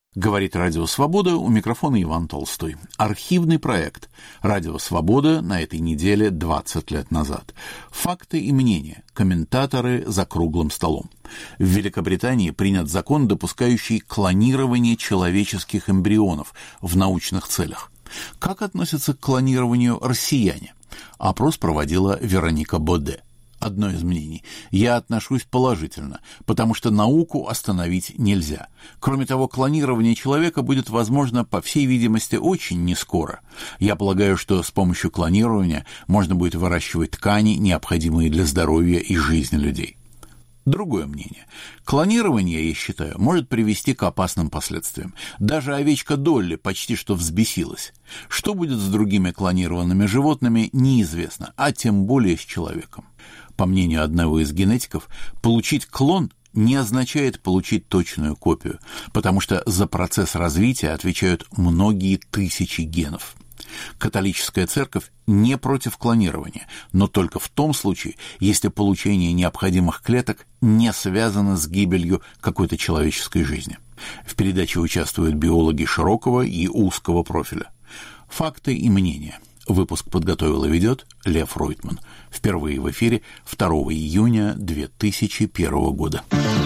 Говорит Радио Свобода, у микрофона Иван Толстой. Архивный проект Радио Свобода на этой неделе 20 лет назад. Факты и мнения. Комментаторы за круглым столом. В Великобритании принят закон, допускающий клонирование человеческих эмбрионов в научных целях. Как относятся к клонированию россияне? Опрос проводила Вероника Боде. Одно из мнений. Я отношусь положительно, потому что науку остановить нельзя. Кроме того, клонирование человека будет возможно, по всей видимости, очень нескоро. Я полагаю, что с помощью клонирования можно будет выращивать ткани, необходимые для здоровья и жизни людей. Другое мнение. Клонирование, я считаю, может привести к опасным последствиям. Даже овечка Долли почти что взбесилась. Что будет с другими клонированными животными, неизвестно, а тем более с человеком. По мнению одного из генетиков, получить клон не означает получить точную копию, потому что за процесс развития отвечают многие тысячи генов. Католическая церковь не против клонирования, но только в том случае, если получение необходимых клеток не связано с гибелью какой-то человеческой жизни. В передаче участвуют биологи широкого и узкого профиля. Факты и мнения. Выпуск подготовил и ведет Лев Ройтман. Впервые в эфире 2 июня 2001 года.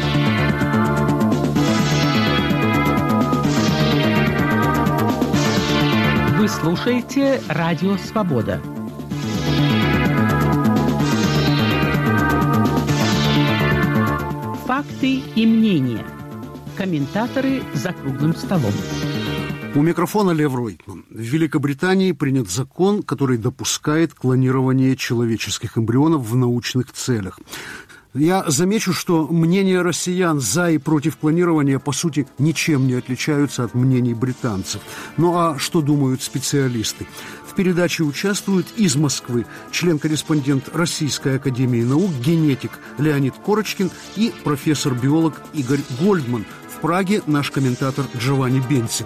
Вы слушаете Радио Свобода. Факты и мнения. Комментаторы за круглым столом. У микрофона Лев Ройтман. В Великобритании принят закон, который допускает клонирование человеческих эмбрионов в научных целях. Я замечу, что мнения россиян за и против клонирования, по сути, ничем не отличаются от мнений британцев. Ну а что думают специалисты? В передаче участвуют из Москвы член-корреспондент Российской академии наук, генетик Леонид Корочкин и профессор-биолог Игорь Гольдман. В Праге наш комментатор Джованни Бенци.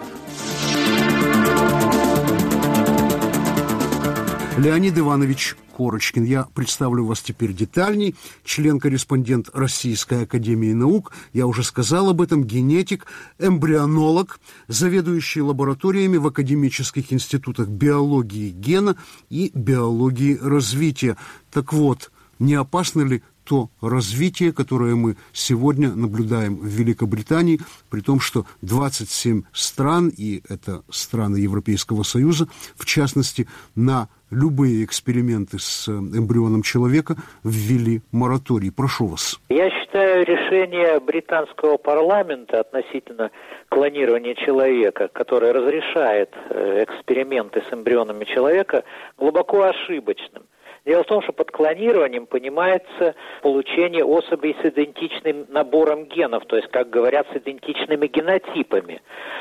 Леонид Иванович Корочкин, я представлю вас теперь детальней. Член-корреспондент Российской академии наук, я уже сказал об этом, генетик, эмбрионолог, заведующий лабораториями в академических институтах биологии гена и биологии развития. Так вот, не опасно ли то развитие, которое мы сегодня наблюдаем в Великобритании, при том, что 27 стран, и это страны Европейского Союза, в частности, на любые эксперименты с эмбрионом человека ввели мораторий. Прошу вас. Я считаю решение британского парламента относительно клонирования человека, которое разрешает эксперименты с эмбрионами человека, глубоко ошибочным. Дело в том, что под клонированием понимается получение особей с идентичным набором генов, то есть, как говорят, с идентичными генотипами.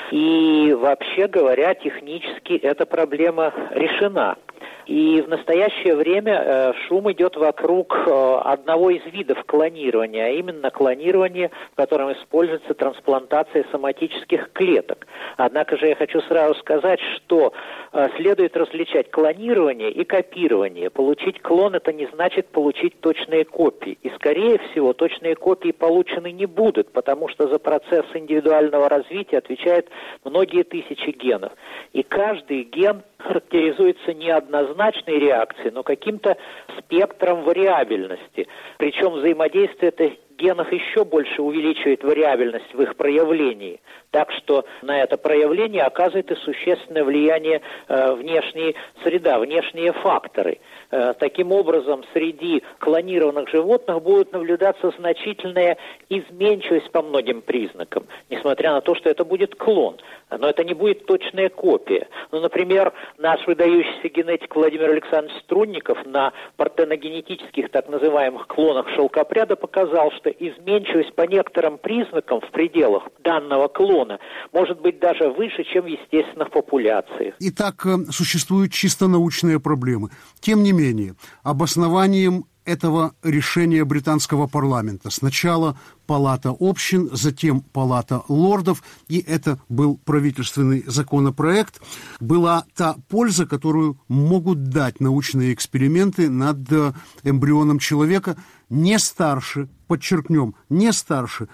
И вообще говоря, технически эта проблема решена. И в настоящее время шум идет вокруг одного из видов клонирования, а именно клонирование, в котором используется трансплантация соматических клеток. Однако же я хочу сразу сказать, что следует различать клонирование и копирование. Получить клон – это не значит получить точные копии. И, скорее всего, точные копии получены не будут, потому что за процесс индивидуального развития отвечают многие тысячи генов. И каждый ген характеризуется не однозначной реакцией, но каким-то спектром вариабельности. Причем взаимодействие этих генов еще больше увеличивает вариабельность в их проявлении. Так что на это проявление оказывает и существенное влияние внешняя среда, внешние факторы. Таким образом, среди клонированных животных будет наблюдаться значительная изменчивость по многим признакам, несмотря на то, что это будет клон. Но это не будет точная копия. Ну, например, наш выдающийся генетик Владимир Александрович Струнников на партеногенетических так называемых клонах шелкопряда показал, что изменчивость по некоторым признакам в пределах данного клона может быть даже выше, чем в естественных популяциях. Итак, существуют чисто научные проблемы. Тем не менее, обоснованием этого решения британского парламента сначала Палата общин, затем Палата лордов, и это был правительственный законопроект, была та польза, которую могут дать научные эксперименты над эмбрионом человека не старше подчеркнем, не старше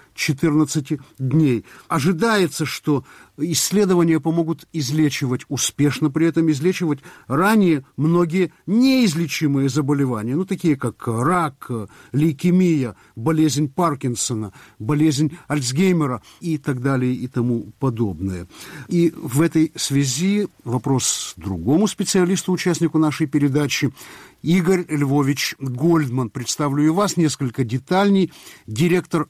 14 дней. Ожидается, что исследования помогут излечивать успешно, при этом излечивать ранее многие неизлечимые заболевания, такие как рак, лейкемия, болезнь Паркинсона, болезнь Альцгеймера и так далее и тому подобное. И в этой связи вопрос другому специалисту, участнику нашей передачи. Игорь Львович Гольдман, представлю и вас несколько детальней, директор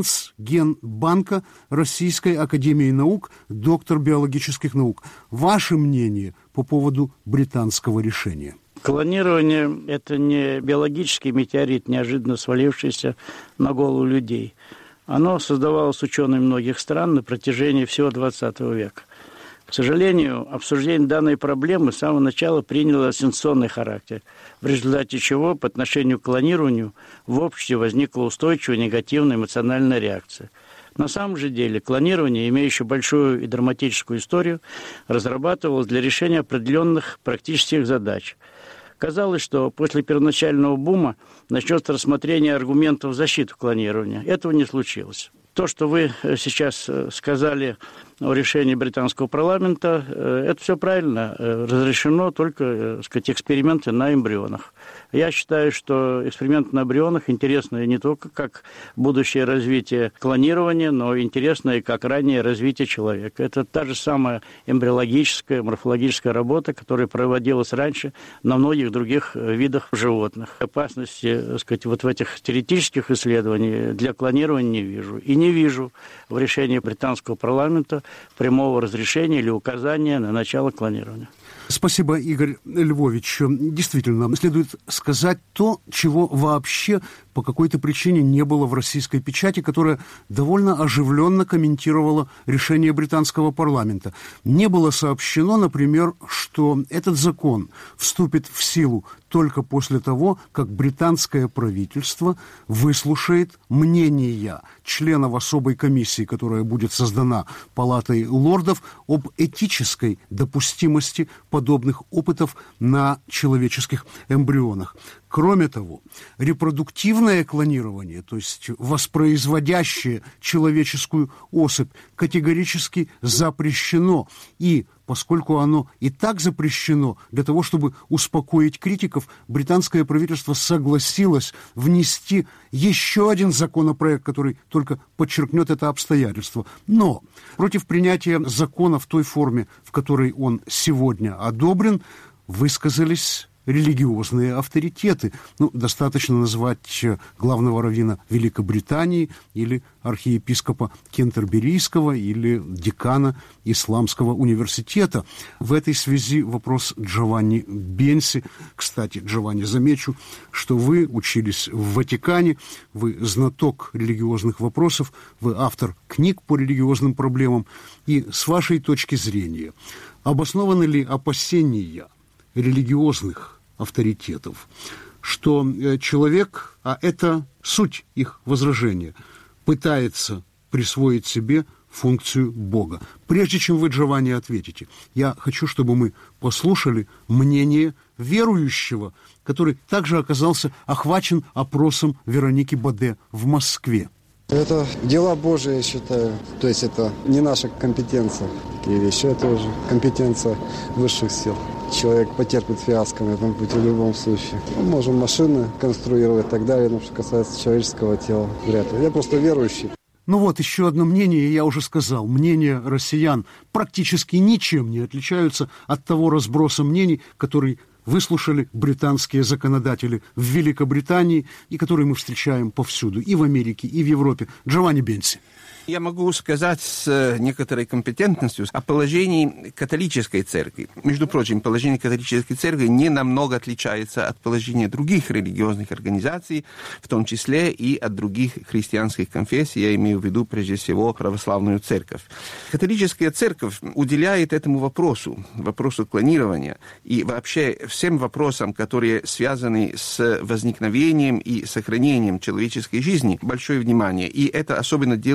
Трансгенбанка Российской академии наук, доктор биологических наук. Ваше мнение по поводу британского решения? Клонирование – это не биологический метеорит, неожиданно свалившийся на голову людей. Оно создавалось учеными многих стран на протяжении всего XX века. К сожалению, обсуждение данной проблемы с самого начала приняло сенсационный характер, в результате чего по отношению к клонированию в обществе возникла устойчивая негативная эмоциональная реакция. На самом же деле клонирование, имеющее большую и драматическую историю, разрабатывалось для решения определенных практических задач. Казалось, что после первоначального бума начнется рассмотрение аргументов в защиту клонирования. Этого не случилось. То, что вы сейчас сказали о решении британского парламента, это все правильно. Разрешено только, эксперименты на эмбрионах. Я считаю, что эксперименты на эмбрионах интересны не только как будущее развитие клонирования, но интересно и как раннее развитие человека. Это та же самая эмбриологическая, морфологическая работа, которая проводилась раньше на многих других видах животных. Опасности, вот в этих теоретических исследованиях для клонирования не вижу. И не вижу в решении британского парламента прямого разрешения или указания на начало клонирования. Спасибо, Игорь Львович. Действительно, следует сказать то, чего вообще по какой-то причине не было в российской печати, которая довольно оживленно комментировала решение британского парламента. Не было сообщено, например, что этот закон вступит в силу только после того, как британское правительство выслушает мнения членов особой комиссии, которая будет создана Палатой лордов, об этической допустимости подобных опытов на человеческих эмбрионах. Кроме того, репродуктивное клонирование, то есть воспроизводящее человеческую особь, категорически запрещено. И поскольку оно и так запрещено, для того, чтобы успокоить критиков, британское правительство согласилось внести еще один законопроект, который только подчеркнет это обстоятельство. Но против принятия закона в той форме, в которой он сегодня одобрен, высказались религиозные авторитеты. Достаточно назвать главного раввина Великобритании или архиепископа Кентерберийского или декана Исламского университета. В этой связи вопрос Джованни Бенси. Кстати, Джованни, замечу, что вы учились в Ватикане, вы знаток религиозных вопросов, вы автор книг по религиозным проблемам. И с вашей точки зрения, обоснованы ли опасения религиозных авторитетов, что человек, а это суть их возражения, пытается присвоить себе функцию Бога? Прежде чем вы, Джованни, ответите, я хочу, чтобы мы послушали мнение верующего, который также оказался охвачен опросом Вероники Баде в Москве. Это дела Божии, я считаю. То есть это не наша компетенция. Такие вещи, это уже компетенция высших сил. Человек потерпит фиаско на этом пути в любом случае. Мы можем машины конструировать и так далее, но что касается человеческого тела, вряд ли. Я просто верующий. Еще одно мнение, я уже сказал. Мнения россиян практически ничем не отличаются от того разброса мнений, который выслушали британские законодатели в Великобритании и который мы встречаем повсюду, и в Америке, и в Европе. Джованни Бенси. Я могу сказать с некоторой компетентностью о положении католической церкви. Между прочим, положение католической церкви не намного отличается от положения других религиозных организаций, в том числе и от других христианских конфессий, я имею в виду прежде всего православную церковь. Католическая церковь уделяет этому вопросу клонирования и вообще всем вопросам, которые связаны с возникновением и сохранением человеческой жизни, большое внимание. И это особенно делает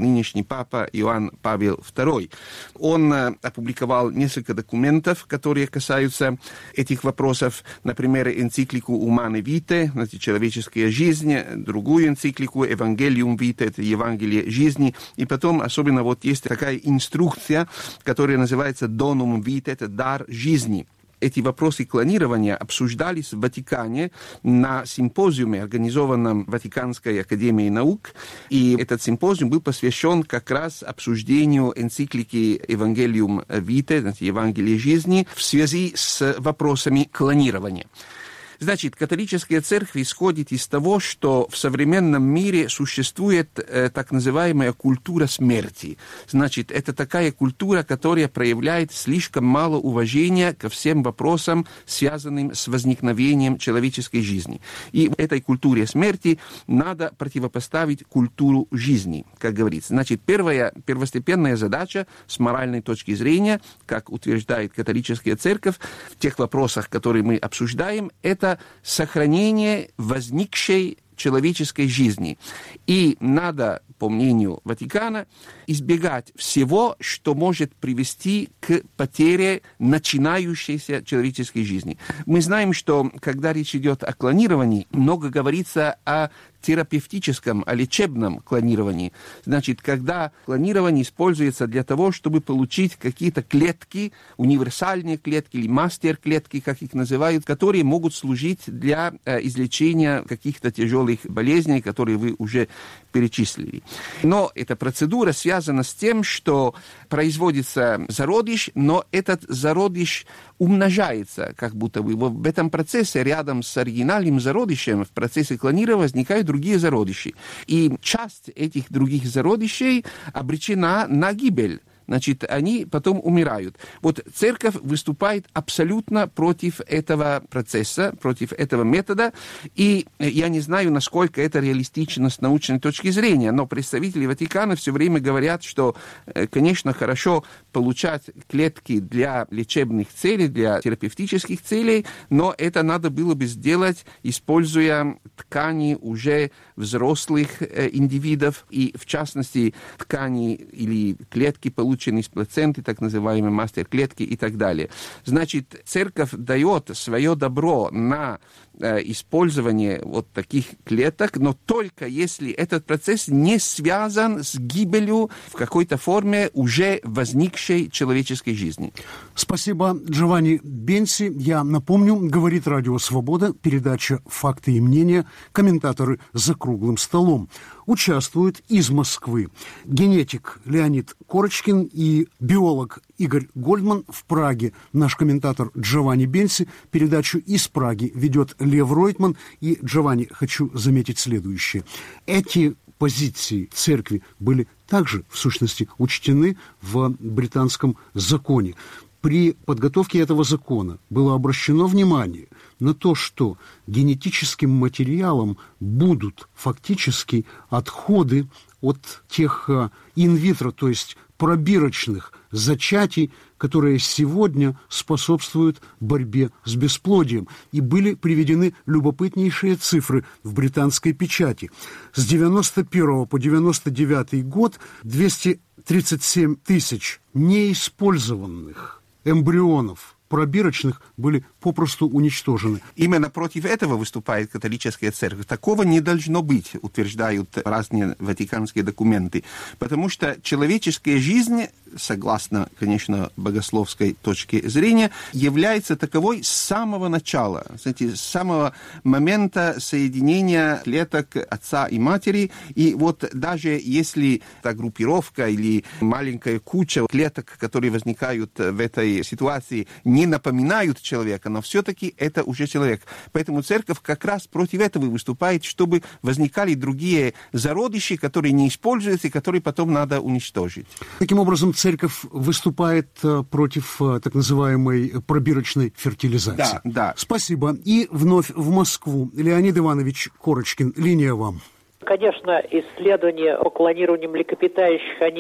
нынешний папа Иоанн Павел II. Он опубликовал несколько документов, которые касаются этих вопросов. Например, энциклику «Humane Vitae», «Человеческая жизнь», другую энциклику «Evangelium Vitae», это «Евангелие жизни». И потом, особенно вот есть такая инструкция, которая называется «Donum Vitae», это «Дар жизни». Эти вопросы клонирования обсуждались в Ватикане на симпозиуме, организованном Ватиканской академией наук. И этот симпозиум был посвящен как раз обсуждению энциклики «Evangelium Vitae», «Евангелие жизни», в связи с вопросами клонирования. Значит, католическая церковь исходит из того, что в современном мире существует так называемая культура смерти. Значит, это такая культура, которая проявляет слишком мало уважения ко всем вопросам, связанным с возникновением человеческой жизни. И этой культуре смерти надо противопоставить культуру жизни, как говорится. Значит, первостепенная задача с моральной точки зрения, как утверждает католическая церковь, в тех вопросах, которые мы обсуждаем, это сохранение возникшей человеческой жизни. И надо, по мнению Ватикана, избегать всего, что может привести к потере начинающейся человеческой жизни. Мы знаем, что когда речь идет о клонировании, много говорится о терапевтическом, о лечебном клонировании. Значит, когда клонирование используется для того, чтобы получить какие-то клетки, универсальные клетки или мастер-клетки, как их называют, которые могут служить для излечения каких-то тяжелых болезней, которые вы уже перечислили. Но эта процедура связана с тем, что производится зародыш, но этот зародыш умножается, как будто бы. В этом процессе рядом с оригинальным зародышем в процессе клонирования возникают другие зародыши. И часть этих других зародышей обречена на гибель. Значит, они потом умирают. Вот церковь выступает абсолютно против этого процесса, против этого метода, и я не знаю, насколько это реалистично с научной точки зрения, но представители Ватикана все время говорят, что, конечно, хорошо получать клетки для лечебных целей, для терапевтических целей, но это надо было бы сделать, используя ткани уже взрослых индивидов, и, в частности, ткани или клетки, полученные из плаценты, так называемые мастер-клетки и так далее. Значит, церковь дает свое добро на использование вот таких клеток, но только если этот процесс не связан с гибелью в какой-то форме уже возникшей человеческой жизни. Спасибо, Джованни Бенси. Я напомню, говорит Радио Свобода, передача «Факты и мнения», комментаторы «За круглым столом». Участвуют из Москвы генетик Леонид Корочкин и биолог Игорь Гольдман. В Праге наш комментатор Джованни Бенси. Передачу из Праги ведет Лев Ройтман. И, Джованни, хочу заметить следующее. Эти позиции церкви были также, в сущности, учтены в британском законе. При подготовке этого закона было обращено внимание на то, что генетическим материалом будут фактически отходы от тех инвитро, то есть пробирочных зачатий, которые сегодня способствуют борьбе с бесплодием. И были приведены любопытнейшие цифры в британской печати. С 91 по 99 год 237 тысяч неиспользованных эмбрионов пробирочных были попросту уничтожены. Именно против этого выступает католическая церковь. Такого не должно быть, утверждают разные ватиканские документы. Потому что человеческая жизнь, согласно, конечно, богословской точке зрения, является таковой с самого начала, знаете, с самого момента соединения клеток отца и матери. И вот даже если та группировка или маленькая куча клеток, которые возникают в этой ситуации, не напоминают человека, но все-таки это уже человек. Поэтому церковь как раз против этого выступает, чтобы возникали другие зародыши, которые не используются и которые потом надо уничтожить. Таким образом, церковь выступает против так называемой пробирочной фертилизации. Да. Спасибо. И вновь в Москву. Леонид Иванович Корочкин, линия вам. Конечно, исследования о клонировании млекопитающих, они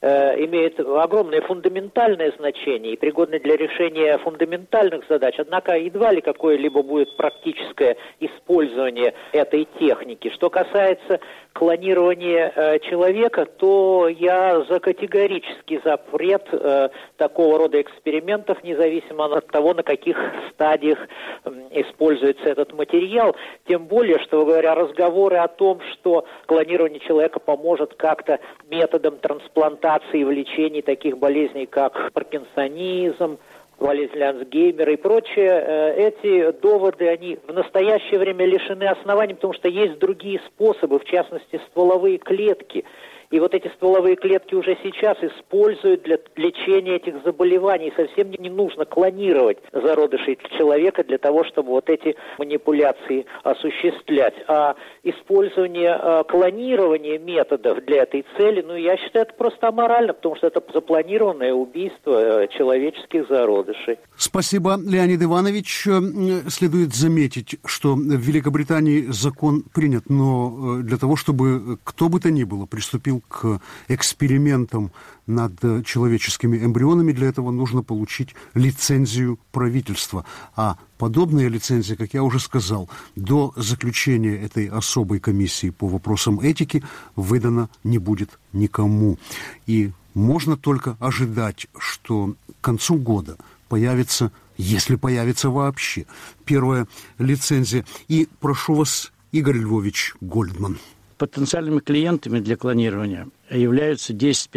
имеет огромное фундаментальное значение и пригодны для решения фундаментальных задач, однако едва ли какое-либо будет практическое использование этой техники. Что касается клонирования человека, то я за категорический запрет такого рода экспериментов, независимо от того, на каких стадиях используется этот материал. Тем более, что, говоря, разговоры о том, что клонирование человека поможет как-то методом трансплантации и в лечении таких болезней, как паркинсонизм, болезнь Альцгеймера и прочее, эти доводы, они в настоящее время лишены оснований, потому что есть другие способы, в частности, стволовые клетки. И вот эти стволовые клетки уже сейчас используют для лечения этих заболеваний. Совсем не нужно клонировать зародышей человека для того, чтобы вот эти манипуляции осуществлять. А использование клонирования методов для этой цели, я считаю, это просто аморально, потому что это запланированное убийство человеческих зародышей. Спасибо, Леонид Иванович. Следует заметить, что в Великобритании закон принят, но для того, чтобы кто бы то ни было приступил к экспериментам над человеческими эмбрионами, для этого нужно получить лицензию правительства. А подобная лицензия, как я уже сказал, до заключения этой особой комиссии по вопросам этики выдана не будет никому. И можно только ожидать, что к концу года появится, если появится вообще, первая лицензия. И прошу вас, Игорь Львович Гольдман. Потенциальными клиентами для клонирования являются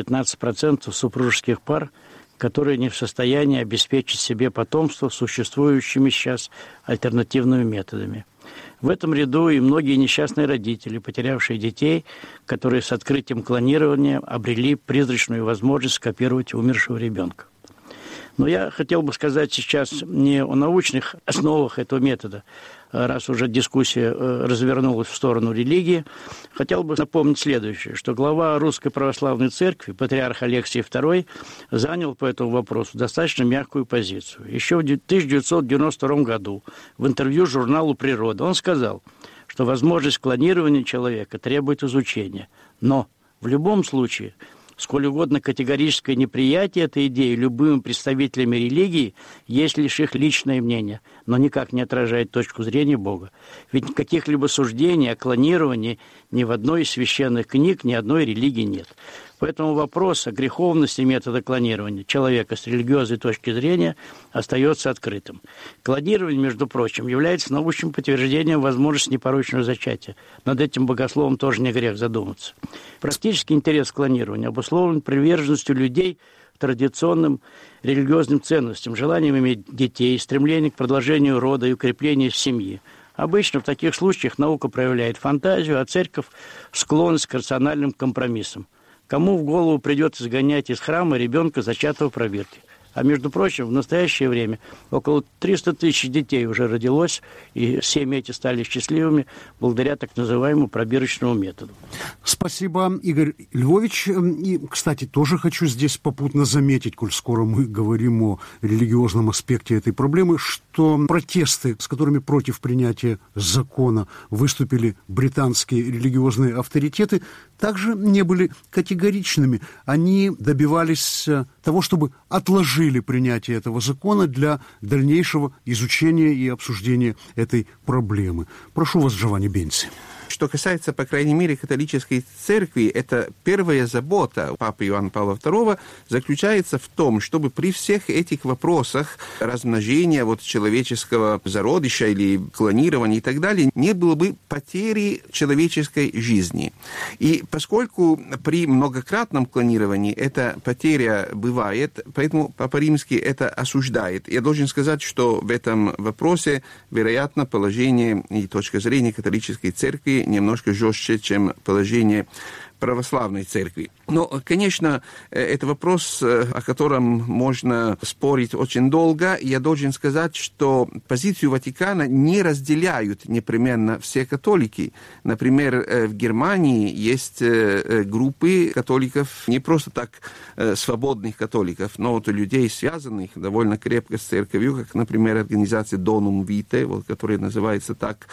10-15% супружеских пар, которые не в состоянии обеспечить себе потомство существующими сейчас альтернативными методами. В этом ряду и многие несчастные родители, потерявшие детей, которые с открытием клонирования обрели призрачную возможность скопировать умершего ребенка. Но я хотел бы сказать сейчас не о научных основах этого метода, раз уже дискуссия развернулась в сторону религии. Хотел бы напомнить следующее, что глава Русской Православной Церкви, патриарх Алексий II, занял по этому вопросу достаточно мягкую позицию. Еще в 1992 году в интервью журналу «Природа» он сказал, что возможность клонирования человека требует изучения. Но в любом случае, сколь угодно категорическое неприятие этой идеи любыми представителями религии есть лишь их личное мнение, но никак не отражает точку зрения Бога. Ведь каких-либо суждений о клонировании ни в одной из священных книг, ни одной религии нет. Поэтому вопрос о греховности метода клонирования человека с религиозной точки зрения остается открытым. Клонирование, между прочим, является научным подтверждением возможности непорочного зачатия. Над этим богословом тоже не грех задуматься. Практический интерес к клонированию обусловлен приверженностью людей традиционным религиозным ценностям, желанием иметь детей, стремлением к продолжению рода и укреплению семьи. Обычно в таких случаях наука проявляет фантазию, а церковь – склонность к рациональным компромиссам. Кому в голову придет изгонять из храма ребенка, зачатого в пробирке? А между прочим, в настоящее время около 300 тысяч детей уже родилось, и семьи эти стали счастливыми благодаря так называемому пробирочному методу. Спасибо, Игорь Львович. И, кстати, тоже хочу здесь попутно заметить, коль скоро мы говорим о религиозном аспекте этой проблемы, что протесты, с которыми против принятия закона выступили британские религиозные авторитеты, также не были категоричными. Они добивались того, чтобы отложили принятие этого закона для дальнейшего изучения и обсуждения этой проблемы. Прошу вас, Джованни Бенси. Что касается, по крайней мере, католической церкви, это первая забота Папы Иоанна Павла II заключается в том, чтобы при всех этих вопросах размножения человеческого зародыша или клонирования и так далее не было бы потери человеческой жизни. И поскольку при многократном клонировании эта потеря бывает, поэтому Папа Римский это осуждает. Я должен сказать, что в этом вопросе, вероятно, положение и точка зрения католической церкви немножко жестче, чем положение православной церкви. Но, конечно, это вопрос, о котором можно спорить очень долго. Я должен сказать, что позицию Ватикана не разделяют непременно все католики. Например, в Германии есть группы католиков, не просто так свободных католиков, но людей, связанных довольно крепко с церковью, как, например, организация Donum Vitae, которая называется так,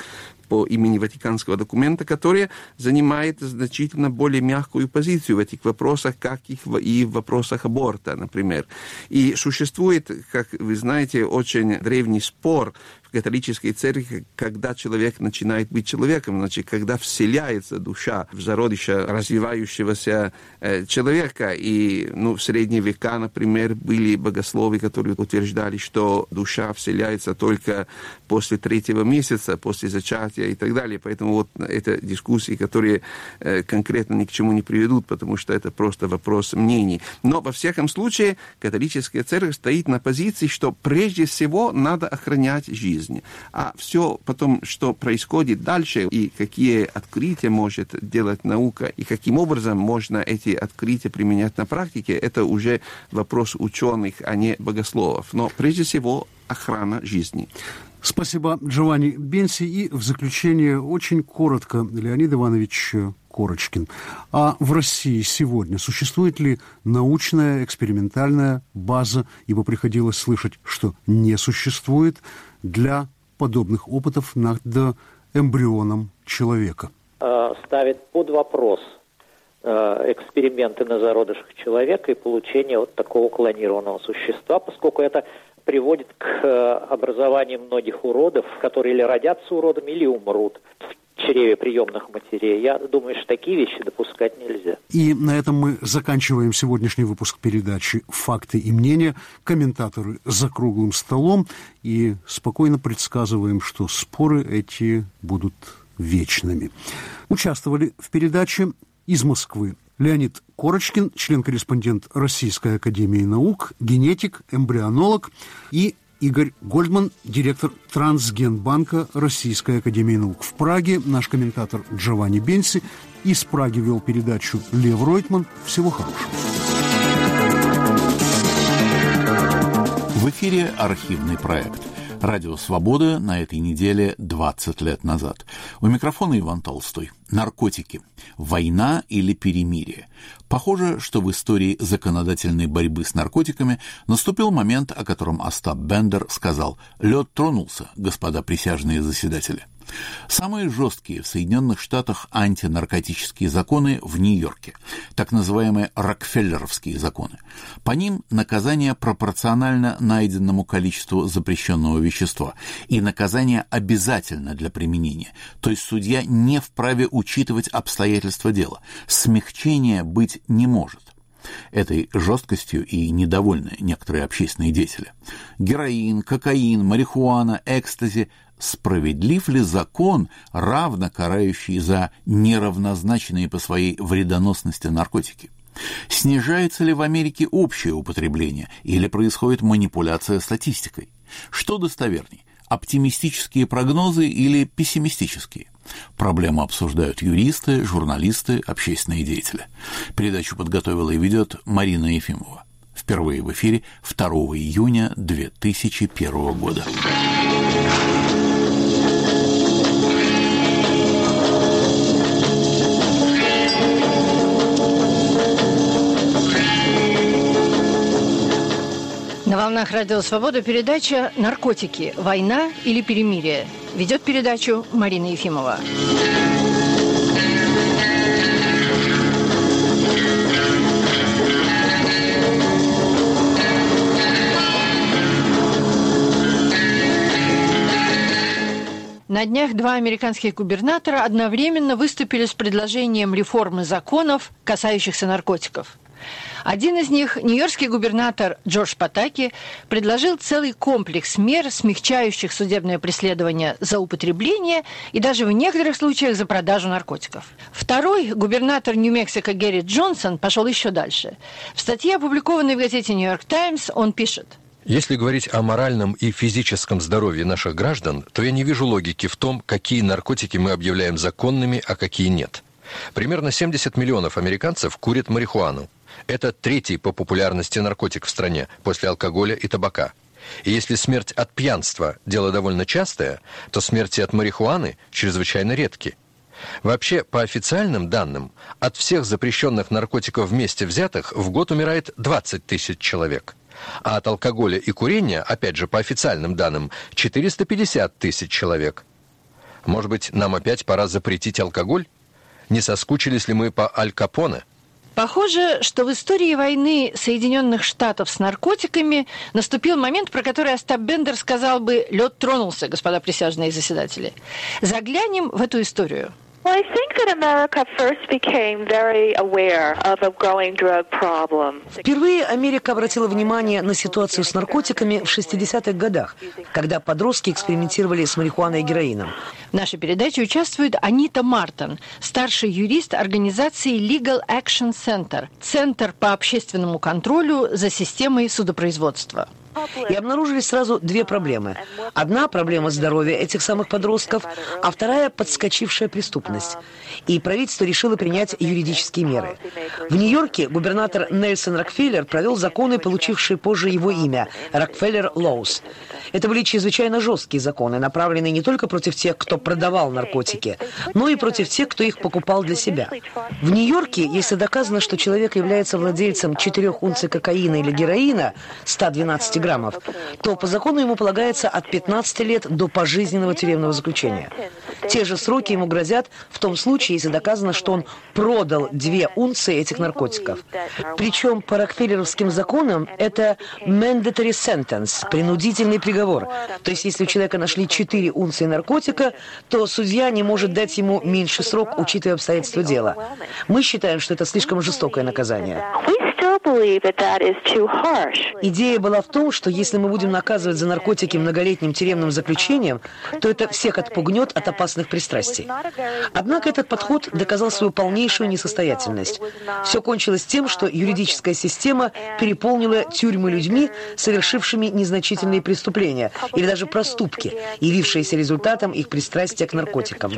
по имени Ватиканского документа, который занимает значительно более мягкую позицию в этих вопросах, как и в вопросах аборта, например. И существует, как вы знаете, очень древний спор в католической церкви, когда человек начинает быть человеком, значит, когда вселяется душа в зародыша развивающегося человека. И в средние века, например, были богословы, которые утверждали, что душа вселяется только после 3-го месяца, после зачатия и так далее. Поэтому вот это дискуссии, которые конкретно ни к чему не приведут, потому что это просто вопрос мнений. Но, во всяком случае, католическая церковь стоит на позиции, что прежде всего надо охранять жизнь. А все потом, что происходит дальше, и какие открытия может делать наука, и каким образом можно эти открытия применять на практике, это уже вопрос ученых, а не богословов. Но прежде всего охрана жизни. Спасибо, Джованни Бенси. И в заключение очень коротко, Леонид Иванович Корочкин. А в России сегодня существует ли научная экспериментальная база, ибо приходилось слышать, что не существует, для подобных опытов над эмбрионом человека? Ставит под вопрос эксперименты на зародышах человека и получение вот такого клонированного существа, поскольку это приводит к образованию многих уродов, которые или родятся уродами, или умрут в чреве приемных матерей. Я думаю, что такие вещи допускать нельзя. И на этом мы заканчиваем сегодняшний выпуск передачи «Факты и мнения». Комментаторы за круглым столом. И спокойно предсказываем, что споры эти будут вечными. Участвовали в передаче из Москвы Леонид Корочкин, член-корреспондент Российской академии наук, генетик, эмбрионолог, и Игорь Гольдман, директор Трансгенбанка Российской академии наук. В Праге наш комментатор Джованни Бенси. Из Праги вел передачу Лев Ройтман. Всего хорошего. В эфире архивный проект. Радио «Свобода» на этой неделе 20 лет назад. У микрофона Иван Толстой. Наркотики. Война или перемирие? Похоже, что в истории законодательной борьбы с наркотиками наступил момент, о котором Остап Бендер сказал: «Лед тронулся, господа присяжные заседатели». Самые жесткие в Соединенных Штатах антинаркотические законы в Нью-Йорке, так называемые Рокфеллеровские законы. По ним наказание пропорционально найденному количеству запрещенного вещества, и наказание обязательно для применения, то есть судья не вправе учитывать обстоятельства дела, смягчения быть не может. Этой жесткостью и недовольны некоторые общественные деятели. Героин, кокаин, марихуана, экстази. Справедлив ли закон, равно карающий за неравнозначные по своей вредоносности наркотики? Снижается ли в Америке общее употребление или происходит манипуляция статистикой? Что достоверней, оптимистические прогнозы или пессимистические? Проблему обсуждают юристы, журналисты, общественные деятели. Передачу подготовила и ведет Марина Ефимова. Впервые в эфире 2 июня 2001 года. На волнах Радио Свобода передача «Наркотики. Война или перемирие?» Ведет передачу Марина Ефимова. На днях 2 американских губернатора одновременно выступили с предложением реформы законов, касающихся наркотиков. Один из них, нью-йоркский губернатор Джордж Патаки, предложил целый комплекс мер, смягчающих судебное преследование за употребление и даже в некоторых случаях за продажу наркотиков. Второй, губернатор Нью-Мексико Гэри Джонсон, пошел еще дальше. В статье, опубликованной в газете «Нью-Йорк Таймс», он пишет: «Если говорить о моральном и физическом здоровье наших граждан, то я не вижу логики в том, какие наркотики мы объявляем законными, а какие нет. Примерно 70 миллионов американцев курят марихуану. Это 3-й по популярности наркотик в стране после алкоголя и табака. И если смерть от пьянства – дело довольно частое, то смерти от марихуаны чрезвычайно редки. Вообще, по официальным данным, от всех запрещенных наркотиков вместе взятых в год умирает 20 тысяч человек. А от алкоголя и курения, опять же по официальным данным, 450 тысяч человек. Может быть, нам опять пора запретить алкоголь? Не соскучились ли мы по Аль Капоне? Похоже, что в истории войны Соединенных Штатов с наркотиками наступил момент, про который Остап Бендер сказал бы: «Лед тронулся, господа присяжные заседатели». Заглянем в эту историю. I think that America first became very aware of a growing drug problem. Впервые Америка обратила внимание на ситуацию с наркотиками в 60-х годах, когда подростки экспериментировали с марихуаной и героином. В нашей передаче участвует Анита Мартон, старший юрист организации Legal Action Center, Центр по общественному контролю за системой судопроизводства. И обнаружили сразу две проблемы. Одна проблема здоровья этих самых подростков, а вторая – подскочившая преступность. И правительство решило принять юридические меры. В Нью-Йорке губернатор Нельсон Рокфеллер провел законы, получившие позже его имя – Rockefeller Laws. Это были чрезвычайно жесткие законы, направленные не только против тех, кто продавал наркотики, но и против тех, кто их покупал для себя. В Нью-Йорке, если доказано, что человек является владельцем 4 унций кокаина или героина, 112 граммов, то по закону ему полагается от 15 лет до пожизненного тюремного заключения. Те же сроки ему грозят в том случае, если доказано, что он продал 2 унции этих наркотиков. Причем по рокфеллеровским законам это mandatory sentence, принудительный приговор. То есть если у человека нашли 4 унции наркотика, то судья не может дать ему меньший срок, учитывая обстоятельства дела. Мы считаем, что это слишком жестокое наказание. Идея была в том, что если мы будем наказывать за наркотики многолетним тюремным заключением, то это всех отпугнет от опасных пристрастий. Однако этот подход доказал свою полнейшую несостоятельность. Все кончилось тем, что юридическая система переполнила тюрьмы людьми, совершившими незначительные преступления или даже проступки, явившиеся результатом их пристрастия к наркотикам.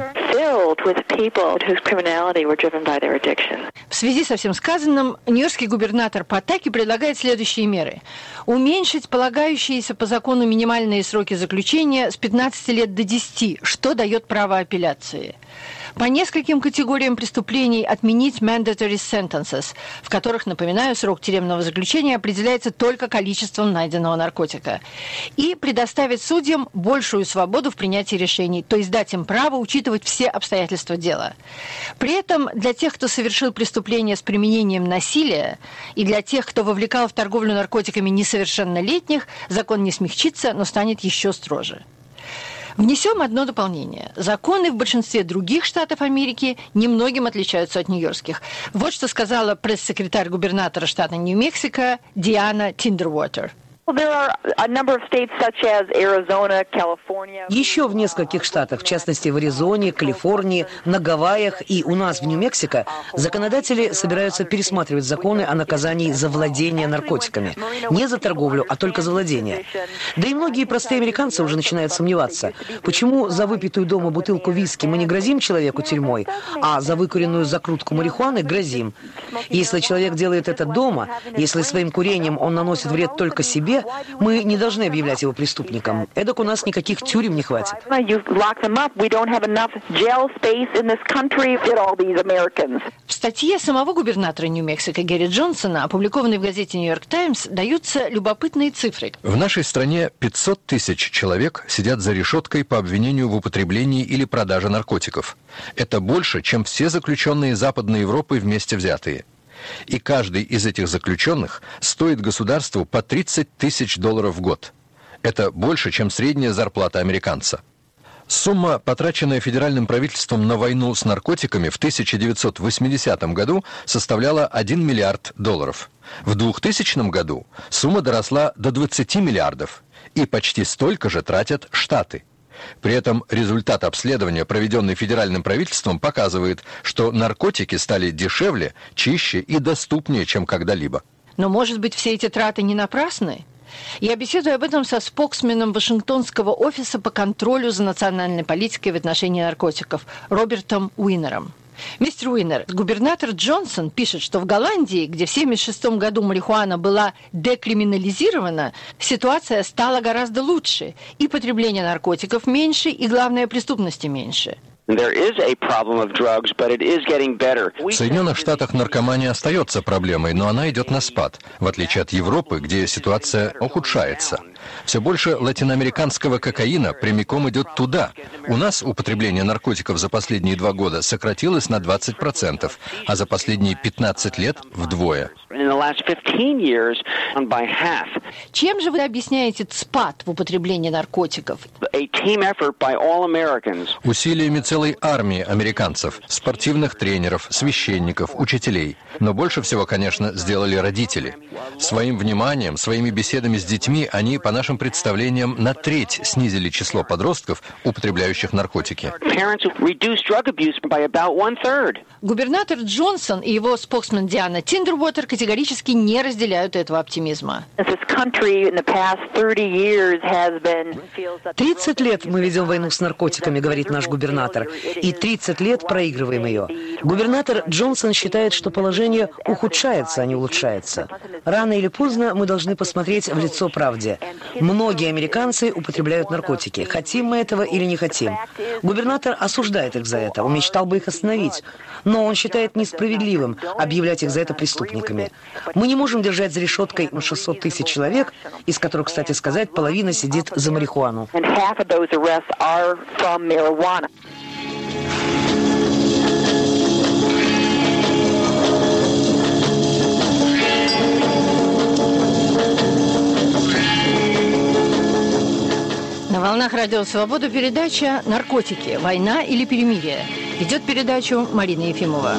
В связи со всем сказанным, нью-йоркский губернатор Патаки предлагает следующие меры. Уменьшить полагающиеся по закону минимальные сроки заключения с 15 лет до 10, что дает право апелляции. По нескольким категориям преступлений отменить mandatory sentences, в которых, напоминаю, срок тюремного заключения определяется только количеством найденного наркотика. И предоставить судьям большую свободу в принятии решений, то есть дать им право учитывать все обстоятельства дела. При этом для тех, кто совершил преступление с применением насилия, и для тех, кто вовлекал в торговлю наркотиками несовершеннолетних, закон не смягчится, но станет еще строже. Внесем одно дополнение. Законы в большинстве других штатов Америки немногим отличаются от нью-йоркских. Вот что сказала пресс-секретарь губернатора штата Нью-Мексико Диана Тиндервотер. Еще в нескольких штатах, в частности в Аризоне, Калифорнии, на Гавайях и у нас в Нью-Мексико, законодатели собираются пересматривать законы о наказании за владение наркотиками. Не за торговлю, а только за владение. Да и многие простые американцы уже начинают сомневаться, почему за выпитую дома бутылку виски мы не грозим человеку тюрьмой, а за выкуренную закрутку марихуаны грозим. Если человек делает это дома, если своим курением он наносит вред только себе, мы не должны объявлять его преступником. Эдак у нас никаких тюрем не хватит. В статье самого губернатора Нью-Мексико Гэри Джонсона, опубликованной в газете «Нью-Йорк Таймс», даются любопытные цифры. В нашей стране 500 тысяч человек сидят за решеткой по обвинению в употреблении или продаже наркотиков. Это больше, чем все заключенные Западной Европы вместе взятые. И каждый из этих заключенных стоит государству по $30 тысяч в год. Это больше, чем средняя зарплата американца. Сумма, потраченная федеральным правительством на войну с наркотиками в 1980 году, составляла $1 миллиард. В 2000 году сумма доросла до 20 миллиардов, и почти столько же тратят штаты. При этом результат обследования, проведенный федеральным правительством, показывает, что наркотики стали дешевле, чище и доступнее, чем когда-либо. Но, может быть, все эти траты не напрасны? Я беседую об этом со споксменом Вашингтонского офиса по контролю за национальной политикой в отношении наркотиков Робертом Уинером. Мистер Уинер, губернатор Джонсон пишет, что в Голландии, где в 1976 году марихуана была декриминализирована, ситуация стала гораздо лучше. И потребление наркотиков меньше, и, главное, преступности меньше. В Соединенных Штатах наркомания остается проблемой, но она идет на спад, в отличие от Европы, где ситуация ухудшается. Все больше латиноамериканского кокаина прямиком идет туда. У нас употребление наркотиков за последние 2 года сократилось на 20%, а за последние 15 лет – вдвое. Чем же вы объясняете спад в употреблении наркотиков? Усилиями целой армии американцев, спортивных тренеров, священников, учителей. Но больше всего, конечно, сделали родители. Своим вниманием, своими беседами с детьми они, по нашим представлениям, на треть снизили число подростков, употребляющих наркотики. Губернатор Джонсон и его споксмен Диана Тиндервотер категорически не разделяют этого оптимизма. 30 лет мы ведем войну с наркотиками, говорит наш губернатор, и 30 лет проигрываем ее. Губернатор Джонсон считает, что положение ухудшается, а не улучшается. Рано или поздно мы должны посмотреть в лицо правде. Многие американцы употребляют наркотики. Хотим мы этого или не хотим. Губернатор осуждает их за это. Он мечтал бы их остановить. Но он считает несправедливым объявлять их за это преступниками. Мы не можем держать за решеткой 600 тысяч человек, из которых, кстати сказать, половина сидит за марихуану. На волнах Радио Свобода передача «Наркотики. Война или перемирие». Ведет передачу Марина Ефимова.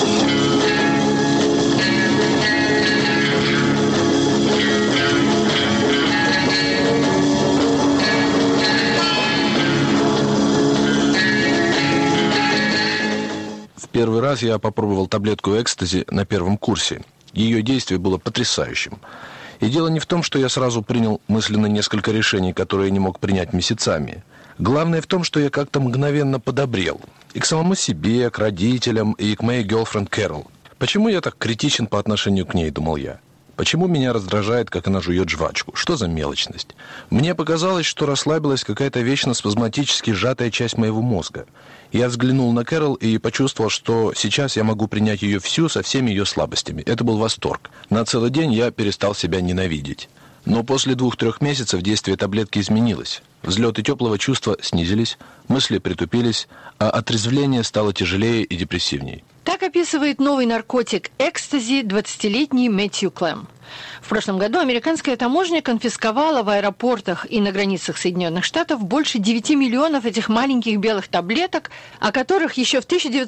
В первый раз я попробовал таблетку экстази на первом курсе. Ее действие было потрясающим. И дело не в том, что я сразу принял мысленно несколько решений, которые не мог принять месяцами. Главное в том, что я как-то мгновенно подобрел. И к самому себе, к родителям, и к моей girlfriend Кэрол. Почему я так критичен по отношению к ней, думал я. Почему меня раздражает, как она жует жвачку? Что за мелочность? Мне показалось, что расслабилась какая-то вечно спазматически сжатая часть моего мозга. Я взглянул на Кэрол и почувствовал, что сейчас я могу принять ее всю со всеми ее слабостями. Это был восторг. На целый день я перестал себя ненавидеть. Но после 2-3 месяцев действие таблетки изменилось. Взлеты теплого чувства снизились, мысли притупились, а отрезвление стало тяжелее и депрессивней. Так описывает новый наркотик экстази 20-летний Мэтью Клэм. В прошлом году американская таможня конфисковала в аэропортах и на границах Соединенных Штатов больше 9 миллионов этих маленьких белых таблеток, о которых еще в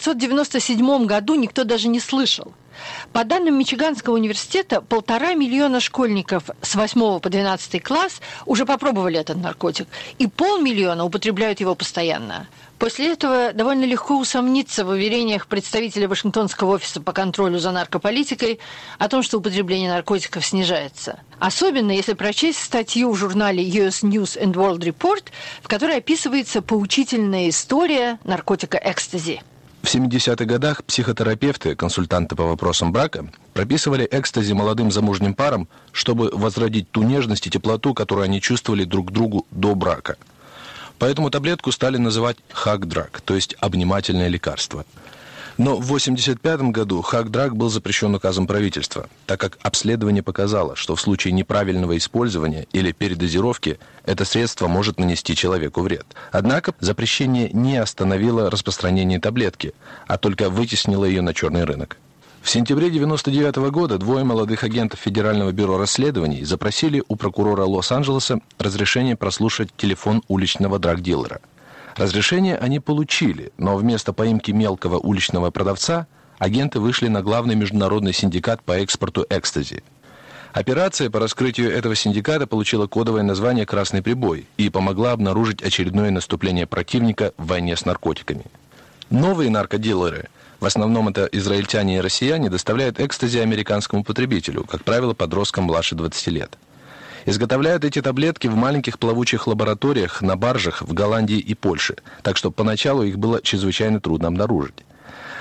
1997 году никто даже не слышал. По данным Мичиганского университета, 1,5 миллиона школьников с 8 по 12 класс уже попробовали этот наркотик, и 500 000 употребляют его постоянно. После этого довольно легко усомниться в уверениях представителя Вашингтонского офиса по контролю за наркополитикой о том, что употребление наркотиков снижается. Особенно, если прочесть статью в журнале US News and World Report, в которой описывается поучительная история наркотика экстази. В 70-х годах психотерапевты, консультанты по вопросам брака, прописывали экстази молодым замужним парам, чтобы возродить ту нежность и теплоту, которую они чувствовали друг к другу до брака. Поэтому таблетку стали называть хаг-драг, то есть обнимательное лекарство. Но в 1985 году хаг-драг был запрещен указом правительства, так как обследование показало, что в случае неправильного использования или передозировки это средство может нанести человеку вред. Однако запрещение не остановило распространение таблетки, а только вытеснило ее на черный рынок. В сентябре 1999 года 2 молодых агентов Федерального бюро расследований запросили у прокурора Лос-Анджелеса разрешение прослушать телефон уличного драг-дилера. Разрешение они получили, но вместо поимки мелкого уличного продавца агенты вышли на главный международный синдикат по экспорту экстази. Операция по раскрытию этого синдиката получила кодовое название «Красный прибой» и помогла обнаружить очередное наступление противника в войне с наркотиками. Новые наркодилеры, в основном это израильтяне и россияне, доставляют экстази американскому потребителю, как правило, подросткам младше 20 лет. Изготовляют эти таблетки в маленьких плавучих лабораториях на баржах в Голландии и Польше, так что поначалу их было чрезвычайно трудно обнаружить.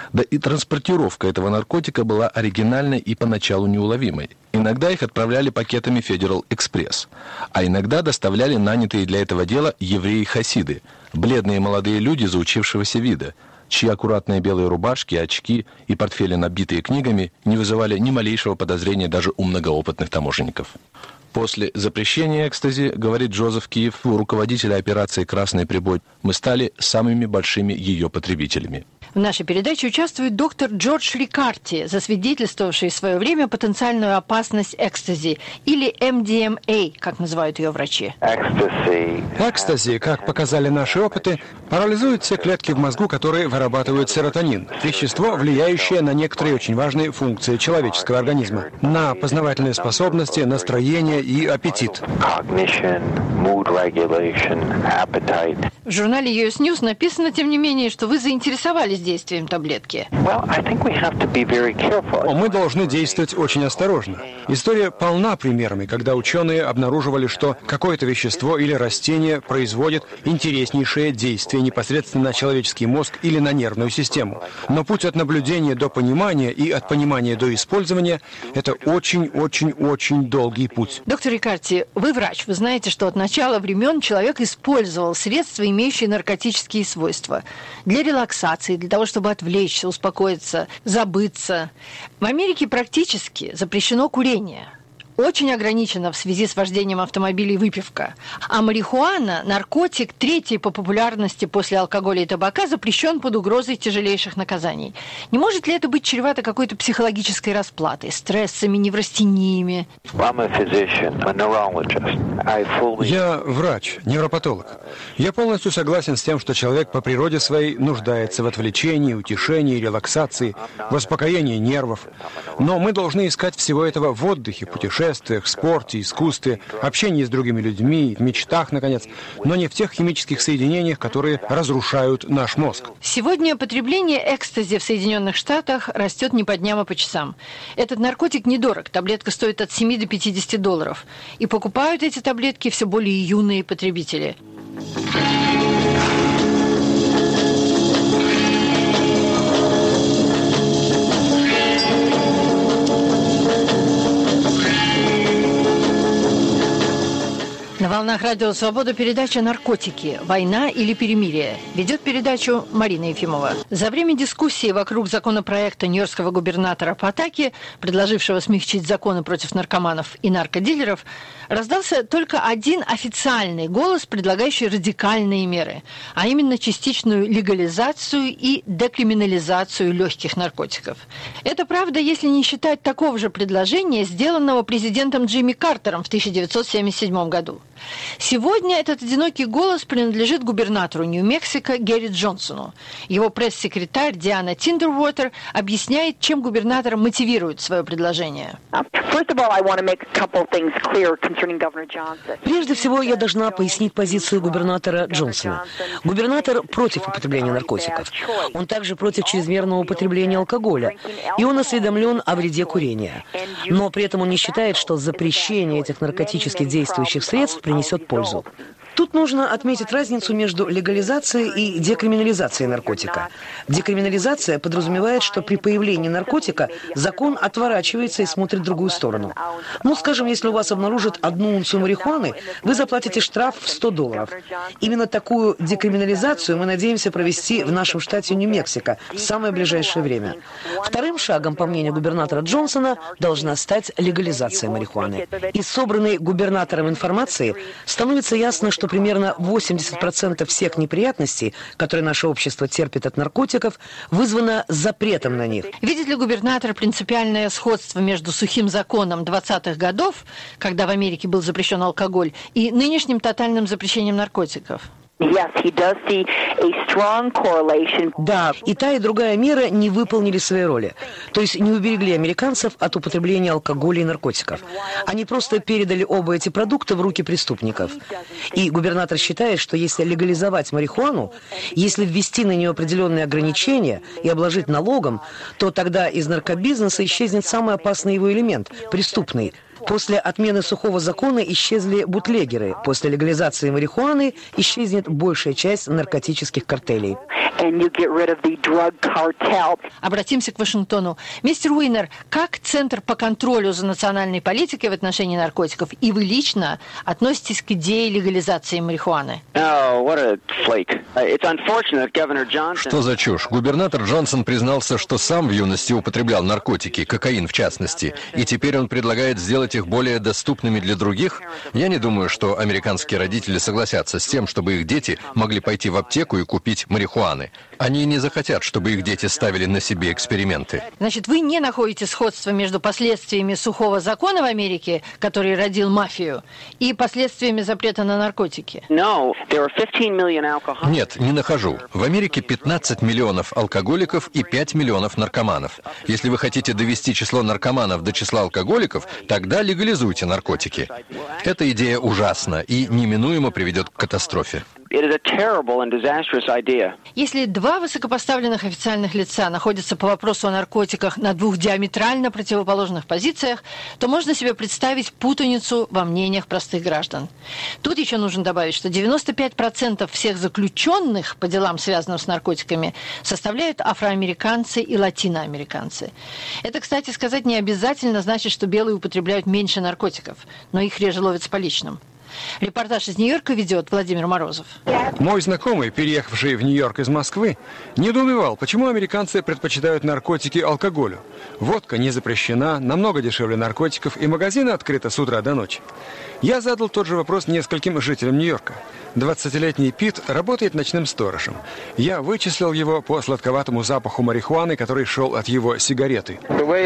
Да и транспортировка этого наркотика была оригинальной и поначалу неуловимой. Иногда их отправляли пакетами Federal Express, а иногда доставляли нанятые для этого дела евреи-хасиды, бледные молодые люди заучившегося вида, чьи аккуратные белые рубашки, очки и портфели, набитые книгами, не вызывали ни малейшего подозрения даже у многоопытных таможенников. После запрещения экстази, говорит Джозеф Киев, руководитель операции «Красный прибой», мы стали самыми большими ее потребителями. В нашей передаче участвует доктор Джордж Рикарти, засвидетельствовавший в свое время потенциальную опасность экстази, или MDMA, как называют ее врачи. Экстази, как показали наши опыты, парализует все клетки в мозгу, которые вырабатывают серотонин, вещество, влияющее на некоторые очень важные функции человеческого организма, на познавательные способности, настроение и аппетит. В журнале US News написано, тем не менее, что вы заинтересовались действием таблетки. Мы должны действовать очень осторожно. История полна примерами, когда ученые обнаруживали, что какое-то вещество или растение производит интереснейшее действие непосредственно на человеческий мозг или на нервную систему. Но путь от наблюдения до понимания и от понимания до использования – это очень-очень-очень долгий путь. Доктор Рикарти, вы врач. Вы знаете, что от начала времен человек использовал средства, имеющие наркотические свойства, для релаксации, для того, чтобы отвлечься, успокоиться, забыться. В Америке практически запрещено курение. Очень ограничена в связи с вождением автомобилей выпивка. А марихуана, наркотик, третий по популярности после алкоголя и табака, запрещен под угрозой тяжелейших наказаний. Не может ли это быть чревато какой-то психологической расплатой, стрессами, неврастениями? Я врач, невропатолог. Я полностью согласен с тем, что человек по природе своей нуждается в отвлечении, утешении, релаксации, в успокоении нервов. Но мы должны искать всего этого в отдыхе, путешествиях, спорте, искусстве, общении с другими людьми, мечтах, наконец, но не в тех химических соединениях, которые разрушают наш мозг. Сегодня потребление экстази в Соединенных Штатах растет не по дням, а по часам. Этот наркотик недорог, таблетка стоит от $7 до $50. И покупают эти таблетки все более юные потребители. На волнах Радио Свобода передача «Наркотики. Война или перемирие». Ведет передачу Марина Ефимова. За время дискуссии вокруг законопроекта нью-йоркского губернатора Патаки, предложившего смягчить законы против наркоманов и наркодилеров, раздался только один официальный голос, предлагающий радикальные меры, а именно частичную легализацию и декриминализацию легких наркотиков. Это правда, если не считать такого же предложения, сделанного президентом Джимми Картером в 1977 году. Сегодня этот одинокий голос принадлежит губернатору Нью-Мексико Гэри Джонсону. Его пресс-секретарь Диана Тиндервотер объясняет, чем губернатор мотивирует свое предложение. Прежде всего, я должна пояснить позицию губернатора Джонсона. Губернатор против употребления наркотиков. Он также против чрезмерного употребления алкоголя. И он осведомлен о вреде курения. Но при этом он не считает, что запрещение этих наркотически действующих средств принесет пользу. Тут нужно отметить разницу между легализацией и декриминализацией наркотика. Декриминализация подразумевает, что при появлении наркотика закон отворачивается и смотрит в другую сторону. Ну, скажем, если у вас обнаружат 1 унцию марихуаны, вы заплатите штраф в $100. Именно такую декриминализацию мы надеемся провести в нашем штате Нью-Мексико в самое ближайшее время. Вторым шагом, по мнению губернатора Джонсона, должна стать легализация марихуаны. Из собранной губернатором информации становится ясно, что примерно 80% всех неприятностей, которые наше общество терпит от наркотиков, вызвано запретом на них. Видит ли губернатор принципиальное сходство между сухим законом 20-х годов, когда в Америке был запрещен алкоголь, и нынешним тотальным запрещением наркотиков? Да, и та, и другая мера не выполнили своей роли. То есть не уберегли американцев от употребления алкоголя и наркотиков. Они просто передали оба эти продукта в руки преступников. И губернатор считает, что если легализовать марихуану, если ввести на нее определенные ограничения и обложить налогом, то тогда из наркобизнеса исчезнет самый опасный его элемент – преступный. После отмены сухого закона исчезли бутлегеры. После легализации марихуаны исчезнет большая часть наркотических картелей. Обратимся к Вашингтону. Мистер Уинер, как Центр по контролю за национальной политикой в отношении наркотиков и вы лично относитесь к идее легализации марихуаны? Что за чушь? Губернатор Джонсон признался, что сам в юности употреблял наркотики, кокаин в частности, и теперь он предлагает сделать их более доступными для других. Я не думаю, что американские родители согласятся с тем, чтобы их дети могли пойти в аптеку и купить марихуаны. Они не захотят, чтобы их дети ставили на себе эксперименты. Значит, вы не находите сходства между последствиями сухого закона в Америке, который родил мафию, и последствиями запрета на наркотики? Нет, не нахожу. В Америке 15 миллионов алкоголиков и 5 миллионов наркоманов. Если вы хотите довести число наркоманов до числа алкоголиков, тогда легализуйте наркотики. Эта идея ужасна и неминуемо приведет к катастрофе. Если два высокопоставленных официальных лица находятся по вопросу о наркотиках на двух диаметрально противоположных позициях, то можно себе представить путаницу во мнениях простых граждан. Тут еще нужно добавить, что 95% всех заключенных по делам, связанным с наркотиками, составляют афроамериканцы и латиноамериканцы. Это, кстати сказать, не обязательно значит, что белые употребляют меньше наркотиков, но их реже ловят с поличным. Репортаж из Нью-Йорка ведет Владимир Морозов. Мой знакомый, переехавший в Нью-Йорк из Москвы, недоумевал, почему американцы предпочитают наркотики алкоголю. Водка не запрещена, намного дешевле наркотиков, и магазины открыты с утра до ночи. Я задал тот же вопрос нескольким жителям Нью-Йорка. 20-летний Пит работает ночным сторожем. Я вычислил его по сладковатому запаху марихуаны, который шел от его сигареты.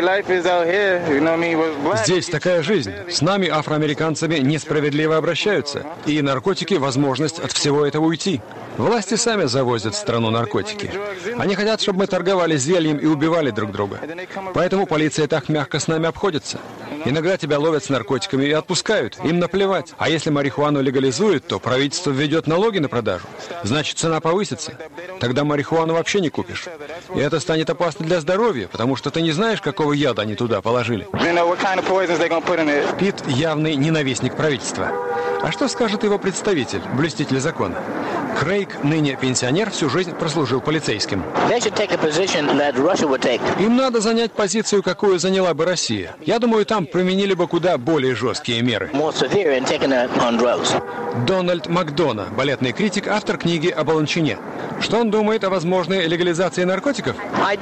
Здесь такая жизнь. С нами, афроамериканцами, несправедливо обращаются. И наркотики – возможность от всего этого уйти. Власти сами завозят в страну наркотики. Они хотят, чтобы мы торговали зельем и убивали друг друга. Поэтому полиция так мягко с нами обходится. Иногда тебя ловят с наркотиками и отпускают. Им наплевать. А если марихуану легализуют, то правительство введет налоги на продажу. Значит, цена повысится. Тогда марихуану вообще не купишь. И это станет опасно для здоровья, потому что ты не знаешь, какого яда они туда положили. Пит – явный ненавистник правительства. А что скажет его представитель, блюститель закона? Крейг, ныне пенсионер, всю жизнь прослужил полицейским. Им надо занять позицию, какую заняла бы Россия. Я думаю, там применили бы куда более жесткие меры. Дональд Макдона, балетный критик, автор книги о Баланчине. Что он думает о возможной легализации наркотиков?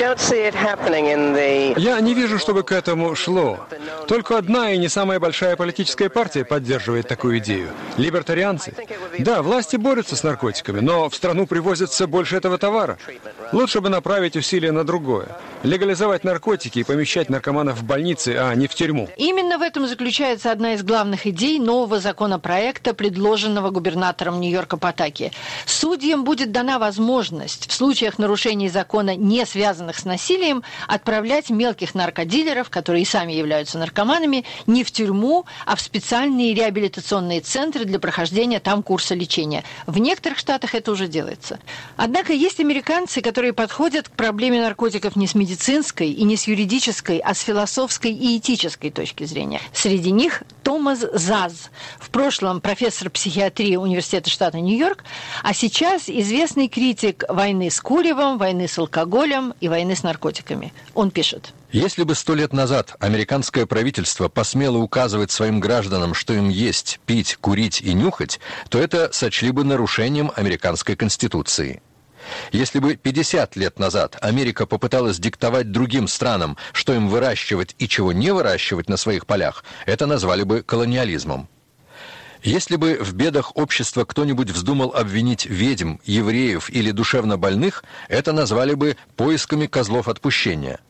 Я не вижу, чтобы к этому шло. Только одна и не самая большая политическая партия поддерживает такую идею. Либертарианцы. Да, власти борются с наркотиками, но в страну привозят все больше этого товара. Лучше бы направить усилия на другое. Легализовать наркотики и помещать наркоманов в больницы, а не в тюрьму. Именно в этом заключается одна из главных идей нового законопроекта, предложенного губернатором Нью-Йорка Патаки. Судьям будет дана возможность в случаях нарушений закона, не связанных с насилием, отправлять мелких наркодилеров, которые и сами являются наркоманами, не в тюрьму, а в специальные реабилитационные центры для прохождения там курса лечения. В некоторых штатах это уже делается. Однако есть американцы, которые подходят к проблеме наркотиков не с медицинской и не с юридической, а с философской и этической точки зрения. Среди них Томас Заз, в прошлом профессор психиатрии Университета штата Нью-Йорк, а сейчас известный критик войны с куревом, войны с алкоголем и войны с наркотиками. Он пишет. Если бы 100 лет назад американское правительство посмело указывать своим гражданам, что им есть, пить, курить и нюхать, то это сочли бы нарушением американской конституции. Если бы 50 лет назад Америка попыталась диктовать другим странам, что им выращивать и чего не выращивать на своих полях, это назвали бы колониализмом. Если бы в бедах общества кто-нибудь вздумал обвинить ведьм, евреев или душевнобольных, это назвали бы поисками козлов отпущения.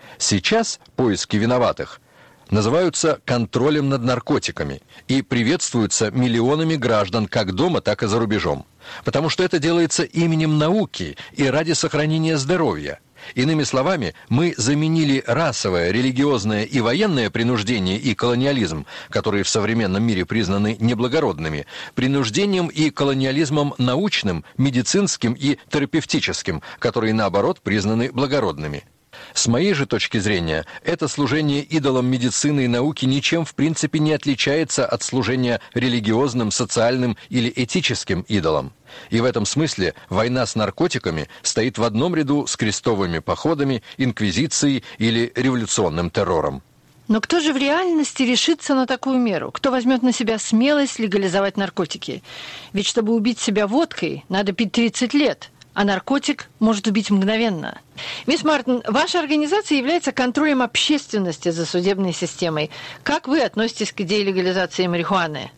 Сейчас поиски виноватых называются контролем над наркотиками и приветствуются миллионами граждан как дома, так и за рубежом. Потому что это делается именем науки и ради сохранения здоровья. Иными словами, мы заменили расовое, религиозное и военное принуждение и колониализм, которые в современном мире признаны неблагородными, принуждением и колониализмом научным, медицинским и терапевтическим, которые, наоборот, признаны благородными. С моей же точки зрения, это служение идолам медицины и науки ничем в принципе не отличается от служения религиозным, социальным или этическим идолам. И в этом смысле война с наркотиками стоит в одном ряду с крестовыми походами, инквизицией или революционным террором. Но кто же в реальности решится на такую меру? Кто возьмет на себя смелость легализовать наркотики? Ведь чтобы убить себя водкой, надо пить 30 лет, а наркотик может убить мгновенно. Мисс Мартин, ваша организация является контролем общественности за судебной системой. Как вы относитесь к идее легализации марихуаны?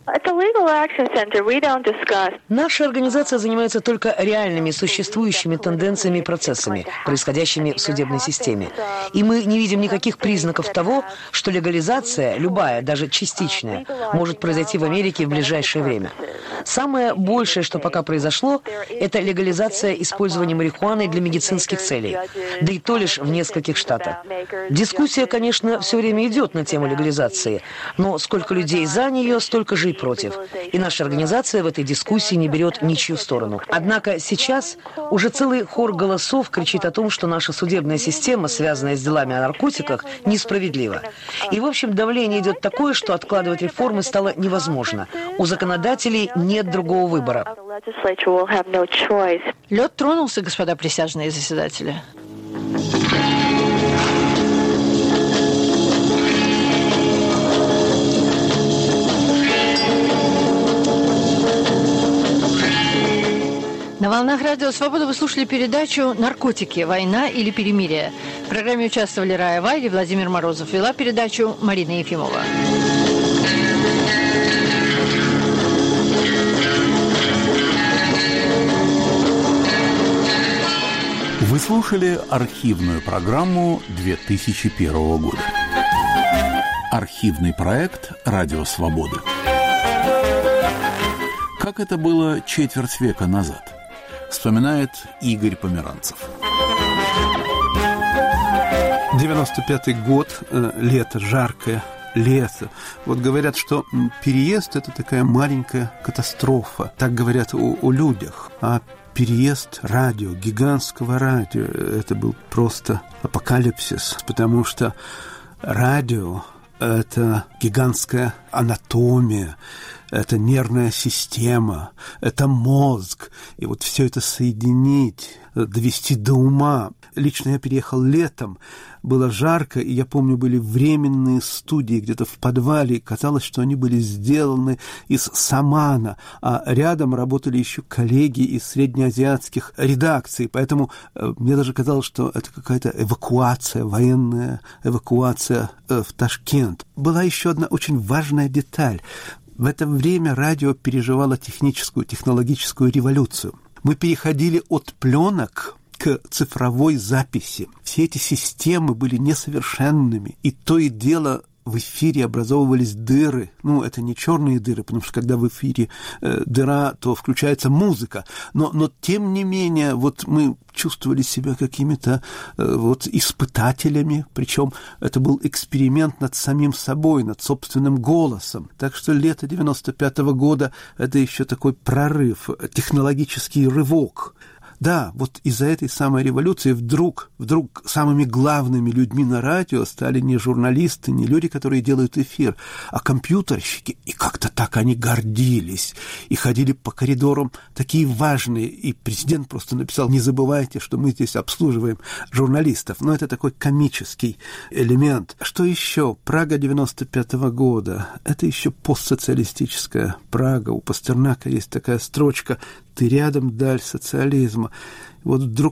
Наша организация занимается только реальными существующими тенденциями и процессами, происходящими в судебной системе. И мы не видим никаких признаков того, что легализация, любая, даже частичная, может произойти в Америке в ближайшее время. Самое большее, что пока произошло, это легализация использования марихуаны для медицинских целей. Да и то лишь в нескольких штатах. Дискуссия, конечно, все время идет на тему легализации, но сколько людей за нее, столько же и против. И наша организация в этой дискуссии не берет ничью сторону. Однако сейчас уже целый хор голосов кричит о том, что наша судебная система, связанная с делами о наркотиках, несправедлива. И, в общем, давление идет такое, что откладывать реформы стало невозможно. У законодателей нет другого выбора. Лед тронулся, господа присяжные заседатели. На волнах Радио Свобода вы слушали передачу «Наркотики. Война или перемирие». В программе участвовали Рая Вайли и Владимир Морозов. Вела передачу Марина Ефимова. Вы слушали архивную программу 2001 года. Архивный проект «Радио Свободы». Как это было четверть века назад, вспоминает Игорь Померанцев. 95-й год, лето, жаркое лето. Вот говорят, что переезд – это такая маленькая катастрофа. Так говорят о людях. А переезд радио, гигантского радио, это был просто апокалипсис, потому что радио – это гигантская анатомия, это нервная система, это мозг. И вот все это соединить, довести до ума. Лично я переехал летом, было жарко, и я помню, были временные студии где-то в подвале, и казалось, что они были сделаны из самана, а рядом работали еще коллеги из среднеазиатских редакций, поэтому мне даже казалось, что это какая-то эвакуация, военная эвакуация в Ташкент. Была еще одна очень важная деталь. В это время радио переживало технологическую революцию. Мы переходили от пленок к цифровой записи. Все эти системы были несовершенными, и то и дело в эфире образовывались дыры. Ну, это не черные дыры, потому что когда в эфире дыра, то включается музыка. Но тем не менее, вот мы чувствовали себя какими-то вот испытателями, причем это был эксперимент над самим собой, над собственным голосом. Так что лето 95-го года – это еще такой прорыв, технологический рывок. Да, вот из-за этой самой революции вдруг самыми главными людьми на радио стали не журналисты, не люди, которые делают эфир, а компьютерщики. И как-то так они гордились. И ходили по коридорам такие важные. И президент просто написал: не забывайте, что мы здесь обслуживаем журналистов. Но это такой комический элемент. Что еще? Прага 95-го года. Это еще постсоциалистическая Прага. У Пастернака есть такая строчка: «Ты рядом, даль социализма». Вот вдруг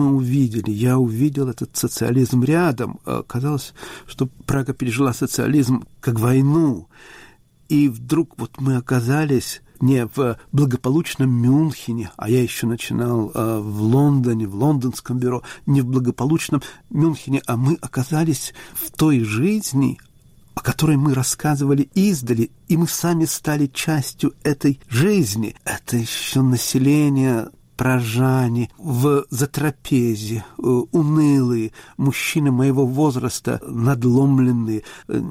я увидел этот социализм рядом. Казалось, что Прага пережила социализм как войну. И вдруг вот мы оказались не в благополучном Мюнхене, а я еще начинал в Лондоне, в лондонском бюро, не в благополучном Мюнхене, а мы оказались в той жизни, о которой мы рассказывали издали, и мы сами стали частью этой жизни. Это еще население, прожане, в затрапезе, унылые, мужчины моего возраста, надломленные,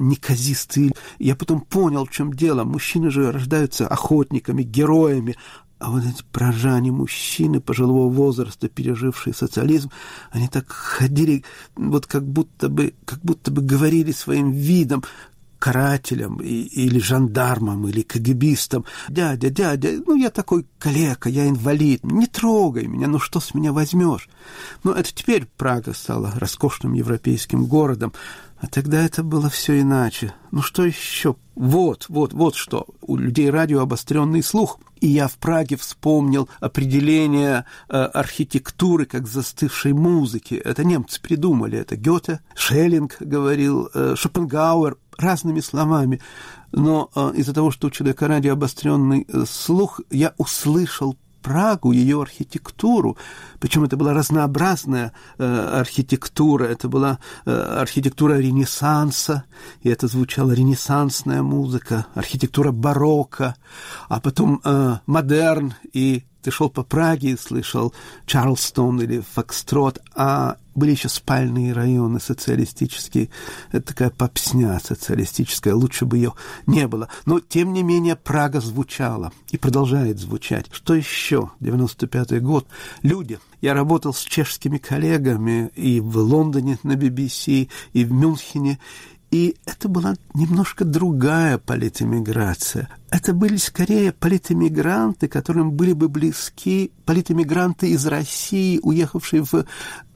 неказистые. Я потом понял, в чем дело. Мужчины же рождаются охотниками, героями, А вот эти прожане мужчины пожилого возраста, пережившие социализм, они так ходили, вот как будто бы говорили своим видом карателям или жандармам, или КГБистам: дядя, я такой калека, я инвалид, не трогай меня, что с меня возьмешь? Это теперь Прага стала роскошным европейским городом, а тогда это было все иначе. Что еще? Вот что. У людей радио обостренный слух. И я в Праге вспомнил определение архитектуры как застывшей музыки. Это немцы придумали. Это Гёте, Шеллинг говорил, Шопенгауэр, разными словами. Но из-за того, что у человека радио обостренный слух, я услышал Прагу, ее архитектуру. Причем это была разнообразная архитектура. Это была архитектура Ренессанса, и это звучала ренессансная музыка, архитектура барокко, а потом модерн, и ты шел по Праге и слышал Чарльстон или Фокстрот, а были еще спальные районы социалистические. Это такая попсня социалистическая, лучше бы ее не было. Но, тем не менее, Прага звучала и продолжает звучать. Что еще? 95-й год. Люди. Я работал с чешскими коллегами и в Лондоне на BBC, и в Мюнхене. И это была немножко другая политэмиграция. Это были скорее политэмигранты, которым были бы близки политэмигранты из России, уехавшие в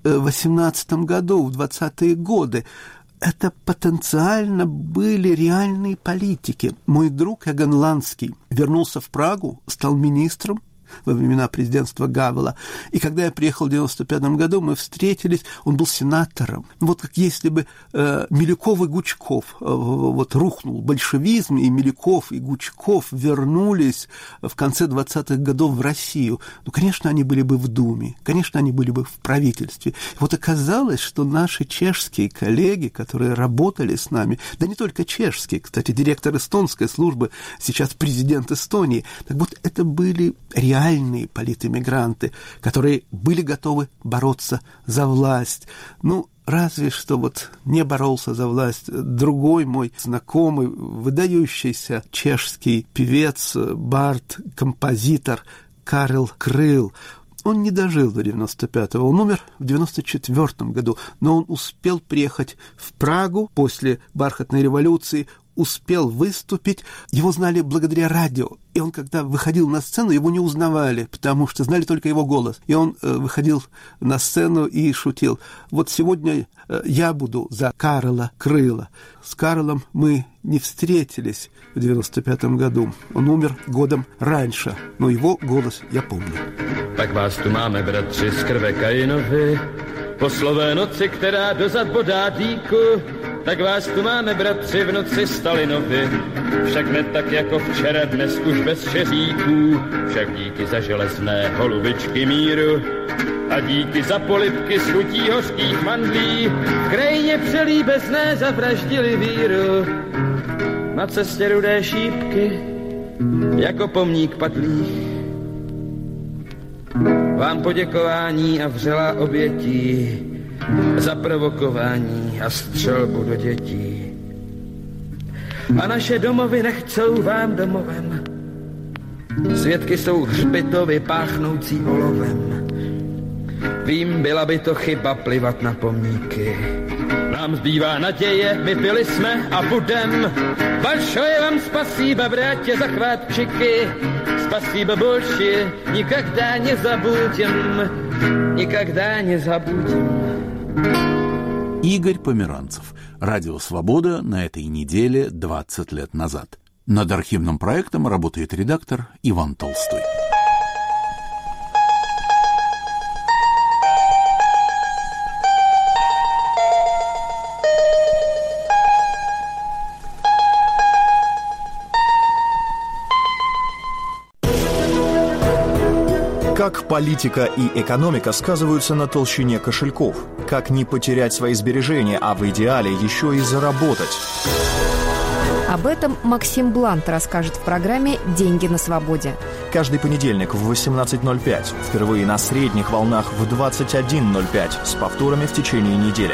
18 году, в 20-е годы. Это потенциально были реальные политики. Мой друг Эгон Ланский вернулся в Прагу, стал министром во времена президентства Гавела. И когда я приехал в 95 году, мы встретились, он был сенатором. Вот как если бы Милюков и Гучков, рухнул большевизм, и Милюков и Гучков вернулись в конце 20-х годов в Россию. Конечно, они были бы в Думе, конечно, они были бы в правительстве. И оказалось, что наши чешские коллеги, которые работали с нами, да не только чешские, кстати, директор эстонской службы, сейчас президент Эстонии, так вот, это были реальные политэмигранты, которые были готовы бороться за власть. Разве что не боролся за власть другой мой знакомый, выдающийся чешский певец, бард, композитор Карел Крыл. Он не дожил до 95-го, он умер в 94-м году, но он успел приехать в Прагу после бархатной революции, успел выступить, его знали благодаря радио. И он, когда выходил на сцену, его не узнавали, потому что знали только его голос. И он выходил на сцену и шутил: сегодня я буду за Карела Крыла. С Карлом мы не встретились в 95-м году. Он умер годом раньше, но его голос я помню. Tak vás tu máme, bratři, z krve Kainovi, po slové noci, která dozad bodá dýku. Tak vás tu máme, bratři, v noci Stalinovi, však ne tak jako včera, dnes už bez šeříků, však díky za železné holubičky míru a díky za polibky s chutí hořkých mandlí, v krajině přelíbezné zavraždili víru. Na cestě rudé šípky, jako pomník padlých, vám poděkování a vřelá obětí za provokování a střelbu do dětí. A naše domovy nechcou vám domovem. Svědky jsou hřbitovy páchnoucí olovem. Vím, byla by to chyba plivat na pomníky. Nám zbývá naděje, my byli jsme a budem. Большое вам спасибо, братья, за хватчики. Спасибо большое, никогда не забудем. Никогда не забудем. Игорь Померанцев. Радио «Свобода» на этой неделе 20 лет назад. Над архивным проектом работает редактор Иван Толстой. Как политика и экономика сказываются на толщине кошельков? Как не потерять свои сбережения, а в идеале еще и заработать? Об этом Максим Блант расскажет в программе «Деньги на свободе». Каждый понедельник в 18:05, впервые на средних волнах в 21:05, с повторами в течение недели.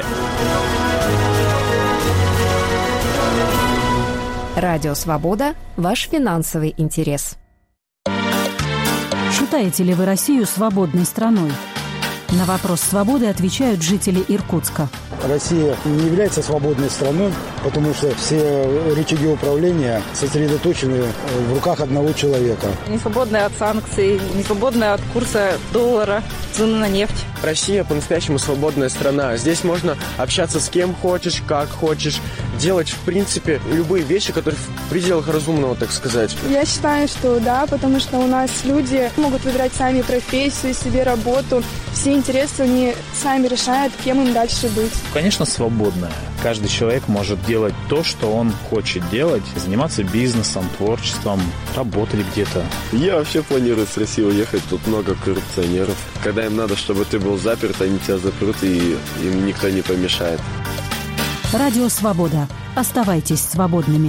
Радио «Свобода» – ваш финансовый интерес. Считаете ли вы Россию свободной страной? На вопрос свободы отвечают жители Иркутска. Россия не является свободной страной, потому что все рычаги управления сосредоточены в руках одного человека. Не свободная от санкций, не свободная от курса доллара, цены на нефть. Россия по-настоящему свободная страна. Здесь можно общаться с кем хочешь, как хочешь, делать, в принципе, любые вещи, которые в пределах разумного, так сказать. Я считаю, что да, потому что у нас люди могут выбирать сами профессию, себе работу. Все интересы они сами решают, кем им дальше быть. Конечно, свободная. Каждый человек может делать то, что он хочет делать, заниматься бизнесом, творчеством, работать где-то. Я вообще планирую с России уехать, тут много коррупционеров. Когда им надо, чтобы ты был заперт, они тебя запрут, и им никто не помешает. Радио «Свобода». Оставайтесь свободными.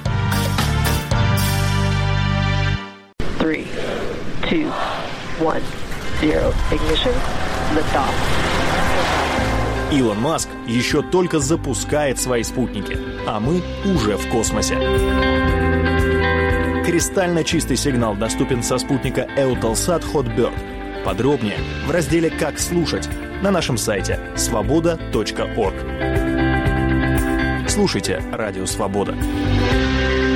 3, 2, 1, 0. Ignition. Liftoff. Илон Маск еще только запускает свои спутники, а мы уже в космосе. Кристально чистый сигнал доступен со спутника Eutelsat Hotbird. Подробнее в разделе «Как слушать» на нашем сайте svoboda.org. Слушайте «Радио Свобода».